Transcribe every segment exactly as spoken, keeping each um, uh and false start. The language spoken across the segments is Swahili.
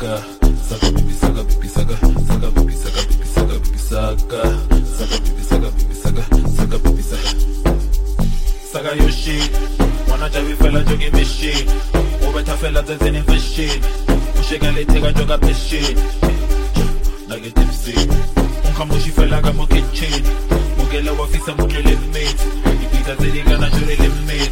Saka, saka baby saka baby saka, saka baby saka baby saka baby saka, saka baby saka baby saka, saka baby saka. Saka your shit, wanna javi fella jogging me shit, over ta fella dancing in for shit, ushega le tega joga pe shit, nage tipsy, unkamushi fella ga mo kitchen, mugela wafisa mugele limit, ipita zediga na jure limit.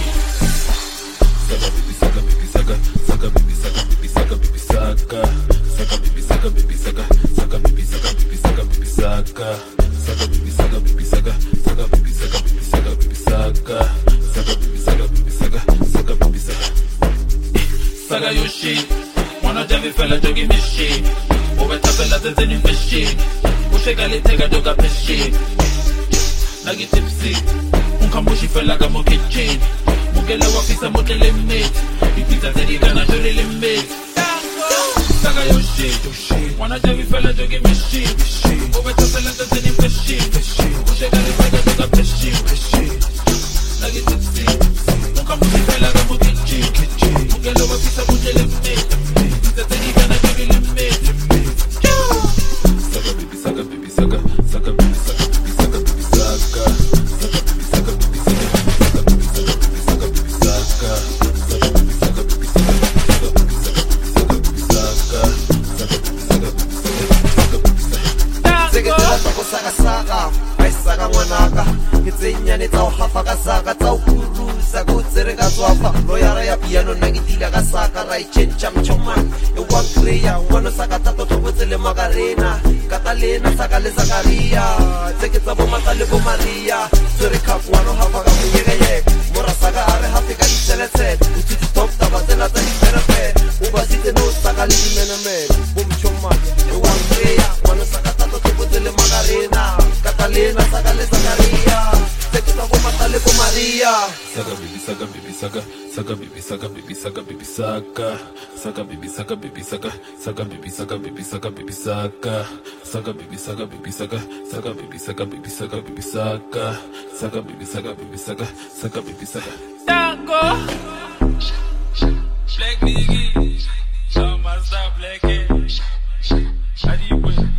Saka baby saka baby saka, saka baby saka baby saka baby saka, saka baby saka baby saka, saka baby saka baby saka baby saka, saka baby saka baby saka, saka baby saka baby saka baby saka, saka baby saka baby saka, saka baby saka. Saka your shit, wanna javi fella jogging me shit, over ta fella dancing in my shit, ushega le tega joga pe shit, nagi tipsy, unkamushi fella ga mo kitchen. Mugela wafisa mote limit, ipita zediga na jure limit. Saka your shit, wanna javi fella jogging me shit, over ta fella dancing in my shit, ushega le tega joga pe shit, nagi tipsy, unkamushi fella ga mo kitchen. Mugela wafisa mote limit, ipita zediga na jure limit. Saka baby saka baby saka, saka baby saka baby saka baby saka, saka baby saka baby saka, saka baby saka baby saka baby saka, saka baby saka baby saka, saka baby saka baby saka, saka baby saka baby saka, saka baby saka. Seketela toko saka saka, ai saka ngwanaka, kitsenya ne tsa o hafa ka saka tsa o kurusa go tsere ka tswafa, loyara ya piano nna ke tila ka saka ra ichencha mchoman, e one player ngwana saka tato to botsele magarena, kata lena saka le Zakaria, tseketsa bo mata le bo Maria, tsere cup wano hafa ka monyeke yek, mora saka are hafi ka ditseletse, utsitsi top taba tsela tsa diterape, o basitse no saka le dimenemene, bo mchoman, e one player ngwana saka tato to botsele magarena, kata lena saka le Zakaria, tseketsa bo mata le bo Maria. Saka baby saka baby saka, saka baby saka baby saka baby saka, saka baby saka baby saka, saka baby saka baby saka baby saka, saka baby saka baby saka, saka baby saka baby saka baby saka, saka baby saka baby saka, saka baby saka. Tango Black Nigga, show my stop black it. How do you put it?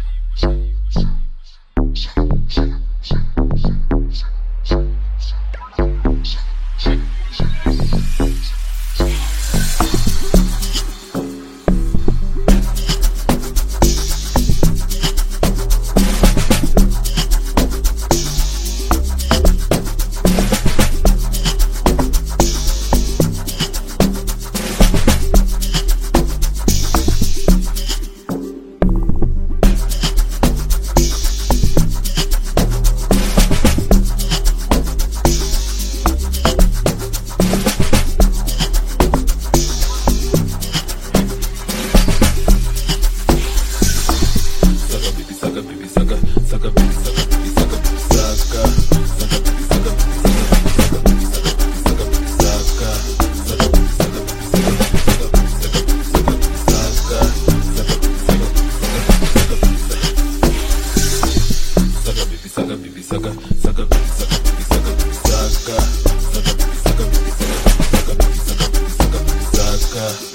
Saka, saka baby saka baby saka baby saka, saka baby saka baby saka, saka baby saka baby saka baby saka.